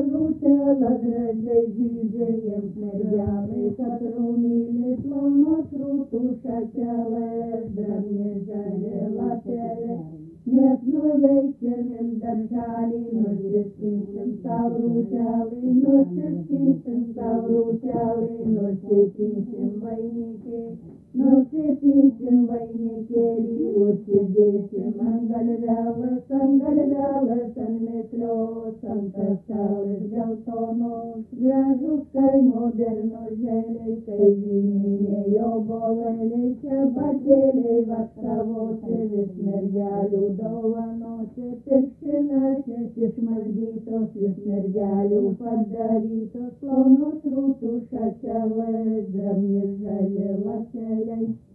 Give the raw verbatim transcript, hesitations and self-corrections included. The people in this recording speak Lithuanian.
rūtelą gražiai žydžiai jiems mergelai, kad rumylį plonos rūtų šakelės, drabni žali lapelė. Nes nuveiksim darželį, nusiskinsim savo rūtelį, nusiskinsim savo rūtelį, nusipinsim vainikį, nusipinsim vainikėlį, užsidėsim ant galvelės, ant galvelės, ant mėslios, ant kaselės geltonos, gražus kaimo bernužėliai, kaimyninė obuolėliai, čia batėliai vaksavosi, vis mergelių dovanoti, pirštinaičiais išmazgytos, vis mergelių padarytos, plonos rūtų šakelės, drabni žali lapeliai.